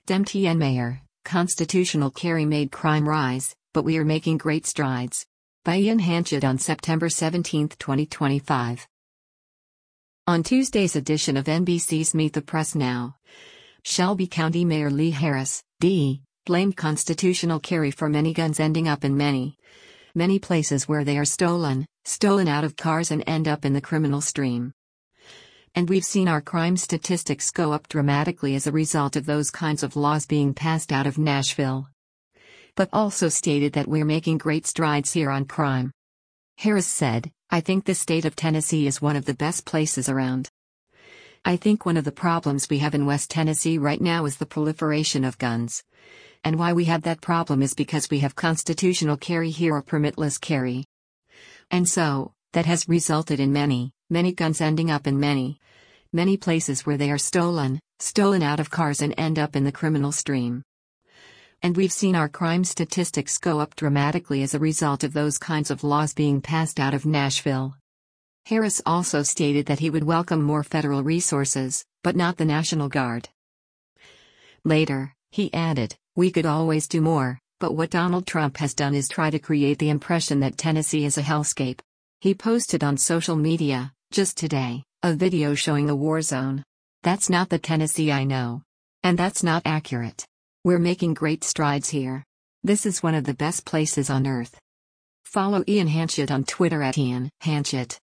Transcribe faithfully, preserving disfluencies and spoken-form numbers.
M T N Mayor, constitutional carry made crime rise, but we are making great strides. By Ian Hanchett on September seventeenth, twenty twenty-five. On Tuesday's edition of N B C's Meet the Press Now, Shelby County Mayor Lee Harris, D, blamed constitutional carry for many guns ending up in many, many places where they are stolen, stolen out of cars and end up in the criminal stream. And we've seen our crime statistics go up dramatically as a result of those kinds of laws being passed out of Nashville. But also stated that we're making great strides here on crime. Harris said, "I think the state of Tennessee is one of the best places around. I think one of the problems we have in West Tennessee right now is the proliferation of guns. And why we have that problem is because we have constitutional carry here or permitless carry. And so, that has resulted in many, many guns ending up in many, many places where they are stolen, stolen out of cars and end up in the criminal stream. And we've seen our crime statistics go up dramatically as a result of those kinds of laws being passed out of Nashville." Harris also stated that he would welcome more federal resources, but not the National Guard. Later, he added, "We could always do more, but what Donald Trump has done is try to create the impression that Tennessee is a hellscape." He posted on social media, just today, a video showing a war zone. "That's not the Tennessee I know. And that's not accurate. We're making great strides here. This is one of the best places on earth." Follow Ian Hanchett on Twitter at Ian Hanchett.